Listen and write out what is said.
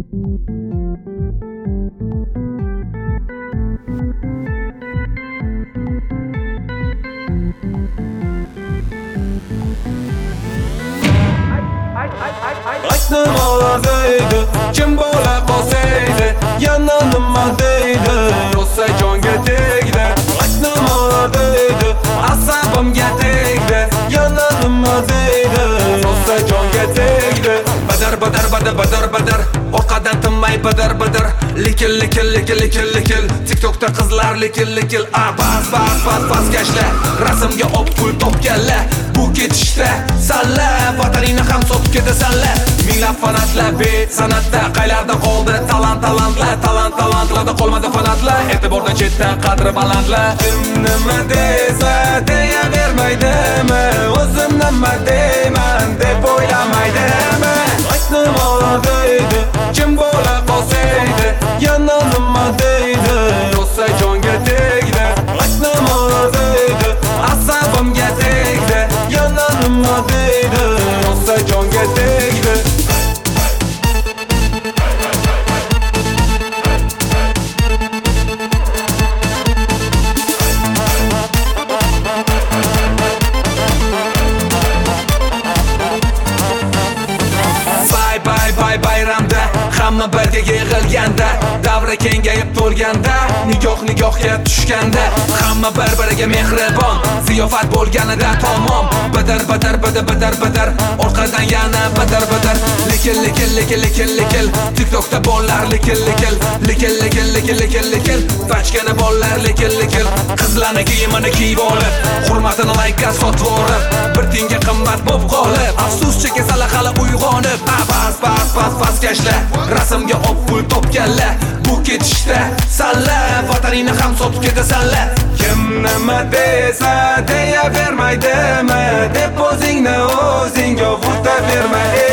Aytdim olardaydi, kim bo'la qolsaydi, yana nima deydi, rosa jonga tegdi. Aytdim olardaydi, asabimga tegdi, yana nima deydi, rosa jonga tegdi. Badar, orqadan tinmay badar. Likil, TikTokda qizlar likil, bas kashlar, rasmga op pul topganlar. Bu ketishda salla, vataningni ham sotib ketasanlar. Minglab fanatlar bet san'atda, qaylarda qoldi talantlarda qolmadi fanatlar. E'tibordan chetda qadri balandlar. Kim nima desa deyavermaydimi, o'zim nima deyman deb o'ylamaydimi. Aytdim olardaydi, kim bo'la qolsaydi, yana nima deydi, rosa jonga tegdi. Aytdim olardaydi, asabimga tegdi, yana nima deydi, rosa jonga tegdi. Bayramda hamma birga yig'ilganda, davra kengayib to'lganda, nigohga tushganda, hamma bir-biriga mehribon, ziyofat bo'lganida tamom. Badar, orqadan yana badar. Likil, TikTokda bolalar likil, bachkana bolalar likil. Qizlarni kiyimini kiyib olib, hurmatini laykka sotib olib, bir tinga qimmat bo'lib qolib, afsus chekasalar hali uyg'onib. Bas kashlar, rasmga op pul topganlar. Bu ketishda salla, vataningni ham sotib ketasanlar. Kim nima desa deyavermaydimi, deb o'zingni o'zingga vurtaverma.